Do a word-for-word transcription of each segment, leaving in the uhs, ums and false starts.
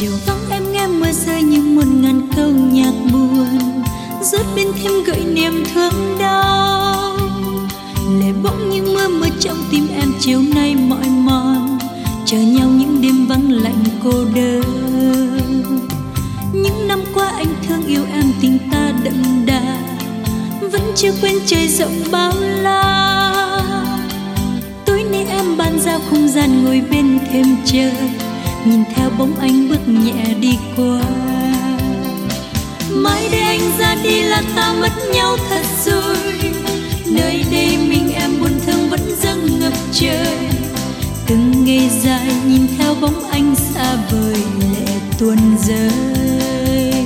Chiều vắng em nghe mưa rơi như một ngàn câu nhạc buồn, rớt bên thêm gợi niềm thương đau. Lệ bỗng như mưa mưa trong tim em chiều nay mỏi mòn, chờ nhau những đêm vắng lạnh cô đơn. Những năm qua anh thương yêu em, tình ta đậm đà, vẫn chưa quên trời rộng bao la. Tối nay em ban giao không gian ngồi bên thềm chờ, nhìn theo bóng anh bước nhẹ đi qua. Mai đây anh ra đi là ta mất nhau thật rồi, nơi đây mình em buồn thương vẫn dâng ngập trời. Từng ngày dài nhìn theo bóng anh xa vời, lệ tuôn rơi.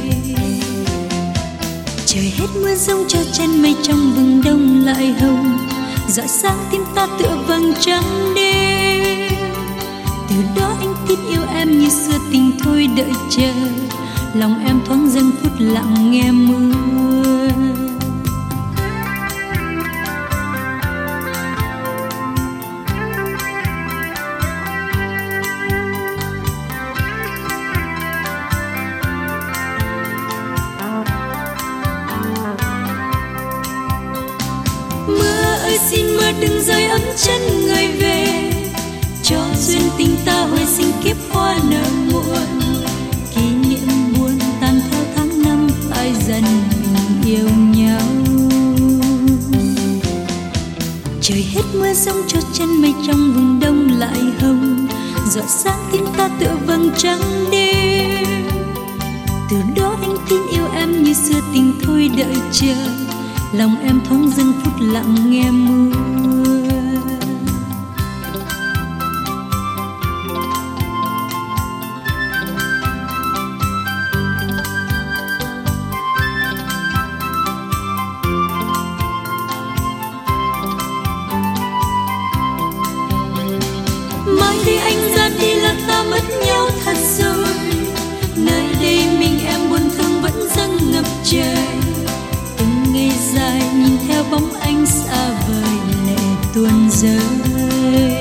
Trời hết mưa giông cho chân mây trong vừng đông lại hồng, rọi sáng tim ta tựa vầng trăng đêm. Từ đó anh tin yêu em như xưa, tình thôi đợi chờ, lòng em thoáng dâng phút lặng nghe mưa. Mưa ơi xin mưa đừng rơi ấm chân người về, cho duyên tình ta hồi sinh kiếp hoa nở muộn. Kỷ niệm buồn tan theo tháng năm, ai dần mình yêu nhau. Trời hết mưa giông cho chân mây trong vùng đông lại hồng, rọi sáng tim ta tựa vầng trăng đêm. Từ đó anh tin yêu em như xưa, tình thôi đợi chờ, lòng em thoáng dâng phút lặng nghe mưa. Mai đây anh ra đi là ta mất nhau thật rồi, nơi đây mình em buồn thương vẫn dâng ngập trời. Từng ngày dài nhìn theo bóng anh xa vời, lệ tuôn rơi.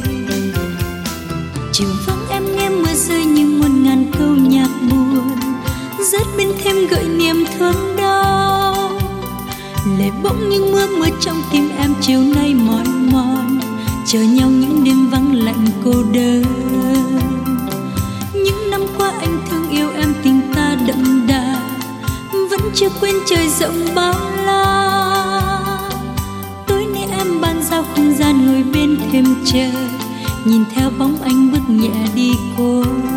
Chiều vắng em nghe mưa rơi như muôn ngàn câu nhạc buồn, rớt bên thêm gợi niềm thương đau. Lệ bỗng như mưa mưa trong tim em chiều nay mỏi mòn, chờ nhau những đêm vắng lạnh cô đơn. Những năm qua anh thương yêu em, tình ta đậm đà, vẫn chưa quên trời rộng bao la. Tối nay em ban giao không gian ngồi bên thềm chờ, nhìn theo bóng anh bước nhẹ đi qua.